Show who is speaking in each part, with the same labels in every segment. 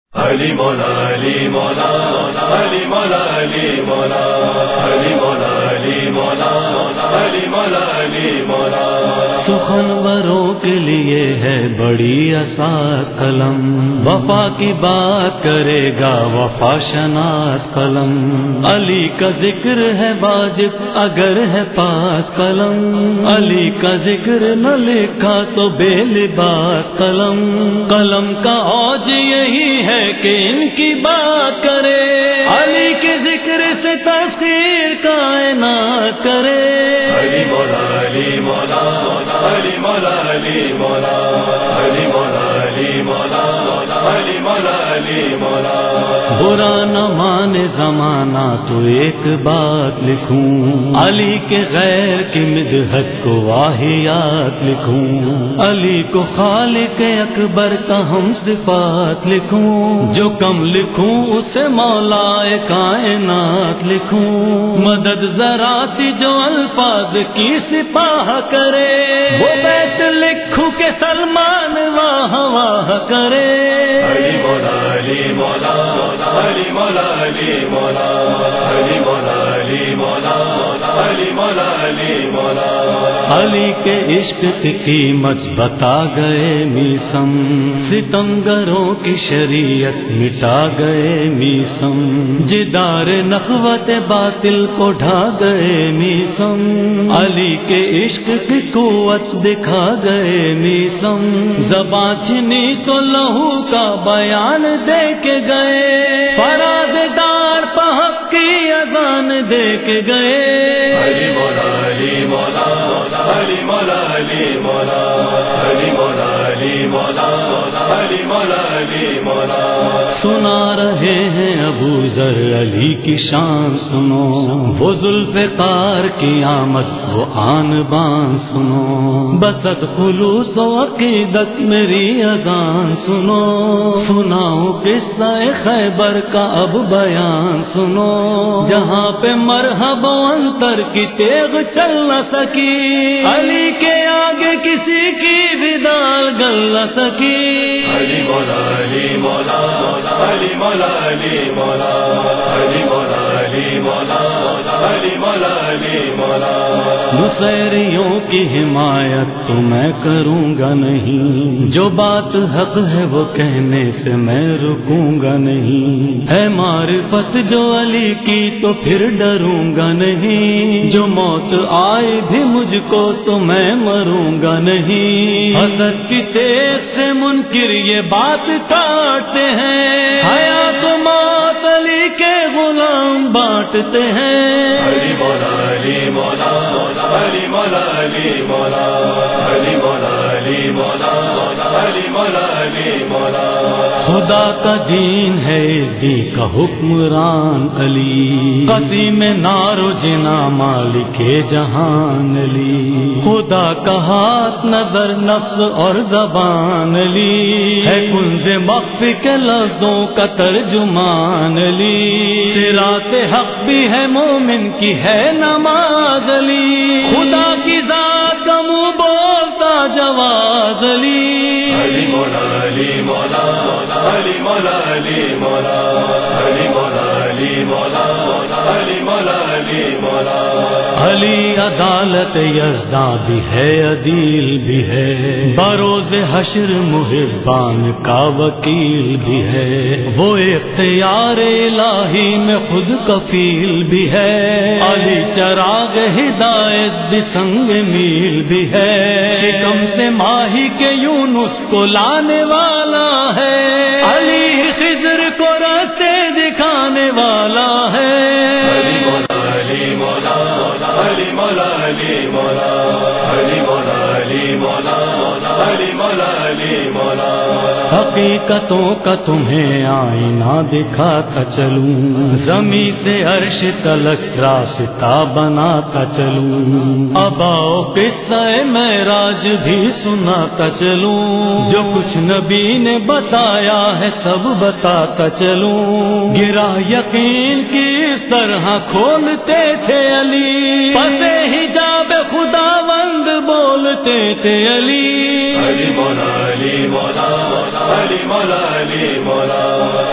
Speaker 1: علی مولا علی مولا علی مولا علی مولا علی مولا علی مولا علی مولا علی مولا
Speaker 2: سخنوروں کے لیے ہے بڑی اساس قلم، وفا کی بات کرے گا وفا شناس قلم، علی کا ذکر ہے واجب اگر ہے پاس قلم، علی کا ذکر نہ لکھا تو بے لباس قلم، قلم کا اوج یہی ہے کہ ان کی بات کرے، علی کے ذکر سے تفسیر کائنات کرے۔
Speaker 1: علی مولا علی مولا علی مولا علی مولا علی مولا علی مولا علی مولا علی مولا
Speaker 2: برا نہ مانے زمانہ تو ایک بات لکھوں، علی کے غیر کی مدحت کو واہیات لکھوں، علی کو خالق اکبر کا ہم صفات لکھوں، جو کم لکھوں اسے مولا کائنات لکھوں، مدد ذرا سی جو الفاظ کی سپاہ کرے، وہ بیت لکھوں کہ سلمان واہ واہ کرے۔
Speaker 1: علی مولا علی مولا علی مولا علی مولا علی مولا علی مولا علی مولا علی مولا
Speaker 2: علی کے عشق کی قیمت بتا گئے میسم، ستمگروں کی شریعت مٹا گئے میسم، جدار نخوت باطل کو ڈھا گئے میسم، علی کے عشق کی قوت دکھا گئے میسم، زباں چھنی تو لہو کا بیان دے کے گئے، فراز دار پہک کی اذان دے کے گئے۔
Speaker 1: علی مولا علی مولا علی مولا علی مولا علی مولا علی مولا علی مولا علی مولا
Speaker 2: سنا رہے ہیں ابو ذر علی کی شان سنو، وہ ذوالفقار کی آمد وہ آن بان سنو، بسط خلوص و عقیدت میری اذان سنو، سناؤ قصہ خیبر کا اب بیان سنو، جہاں پہ مرحب و انتر کی تیغ چل نہ سکی، علی کے آگے کسی کی بھی دال گل نہ سکی۔
Speaker 1: علی مولا علی مولا علی مولا علی مولا علی مولا علی مولا علی مولا علی مولا
Speaker 2: نصیریوں کی حمایت تو میں کروں گا نہیں، جو بات حق ہے وہ کہنے سے میں رکوں گا نہیں، ہے معرفت جو علی کی تو پھر ڈروں گا نہیں، جو موت آئے بھی مجھ کو تو میں مروں گا نہیں، حسد کی تیز سے منکر یہ بات کاٹتے ہیں، حیات و موت علی کے غلام بانٹتے ہیں۔
Speaker 1: علی مولا علی مولا علی مولا علی مولا علی مولا علی مولا علی مولا علی مولا
Speaker 2: خدا کا دین ہے اس دین کا حکمران علی، قسیم نارو جنا مالک جہان علی، خدا کا ہاتھ نظر نفس اور زبان علی، ہے کنز مخفی کے لفظوں کا ترجمان علی، صراط حق بھی ہے مومن کی ہے نماز علی، خدا کی ذات کا منہ بولتا جواز علی۔
Speaker 1: علی مولا علی مولا علی مولا علی مولا علی مولا علی مولا علی مولا علی مولا
Speaker 2: علی عدالت یزداں بھی ہے عدیل بھی ہے، بروز حشر محبان کا وکیل بھی ہے، وہ اختیار الہی میں خود کفیل بھی ہے، علی چراغ ہدایت بھی سنگ میل بھی ہے، شکم سے ماہی کے یونس کو لانے والا ہے، علی خضر کو راستے دکھانے والا ہے۔
Speaker 1: علی مولا علی مولا علی مولا علی مولا علی مولا علی مولا علی مولا علی مولا
Speaker 2: حقیقتوں کا تمہیں آئینہ دکھاتا چلوں، زمین سے عرش تلک راستہ بناتا چلوں، اب آؤ قصہ معراج بھی سناتا چلوں، جو کچھ نبی نے بتایا ہے سب بتاتا چلوں، گرا یقین کی اس طرح کھولتے تھے علی، پسے حجاب خداوند بولتے تھے علی۔
Speaker 1: علی مولا علی مولا علی مولا علی مولا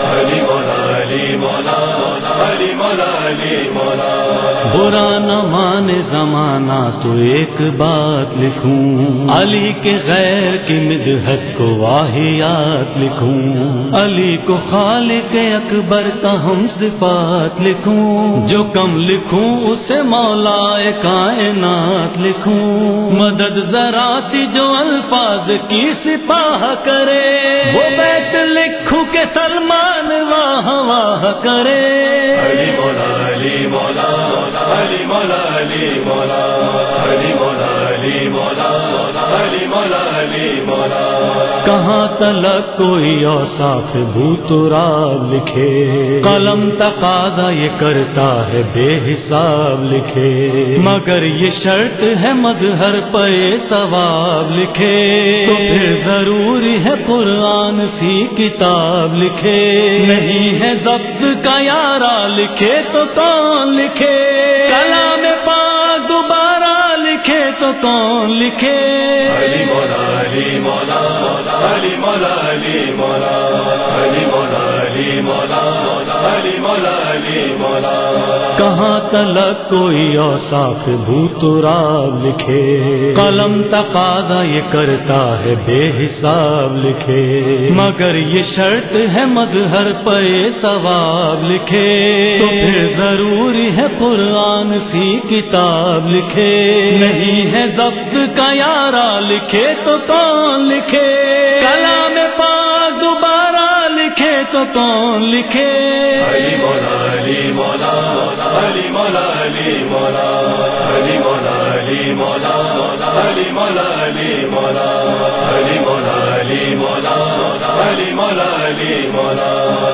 Speaker 1: مولا علی مولا
Speaker 2: برا نہ مانے زمانہ تو ایک بات لکھوں، علی کے غیر کی مدحت کو واہیات لکھوں، علی کو خالق اکبر کا ہم صفات لکھوں، جو کم لکھوں اسے مولا کائنات لکھوں، مدد ذرا سی جو الفاظ کی سپاہ کرے، وہ بیت لکھوں کہ سلمان واہ واہ کرے۔
Speaker 1: علی مولا علی مولا علی مولا علی مولا علی مولا علی مولا علی مولا علی مولا
Speaker 2: کہاں تلک کوئی اوصاف بھوتراب لکھے، قلم تقاضا یہ کرتا ہے بے حساب لکھے، مگر یہ شرط ہے مظہر پہ ثواب لکھے، تو پھر ضروری ہے قرآن سی کتاب لکھے، نہیں ہے ضبط کا یارا لکھے تو کون لکھے، کلام پاک دوبارہ لکھے تو کون لکھے۔
Speaker 1: علی مولا علی مولا علی مولا علی مولا علی مولا علی مولا علی مولا علی مولا
Speaker 2: کہاں تلک کوئی اوصاف بھوتراب لکھے، قلم تقاضا یہ کرتا ہے بے حساب لکھے، مگر یہ شرط ہے مظہر پہ ثواب لکھے، تو پھر ضروری ہے قرآن سی کتاب لکھے، نہیں ہے ضبط کا یارا لکھے تو کون لکھے، کلام پاک دوبارہ لکھے تو کون لکھے۔
Speaker 1: علی مولا علی مولا علی مولا علی مولا علی مولا علی مولا علی مولا علی مولا علی مولا علی مولا علی مولا علی مولا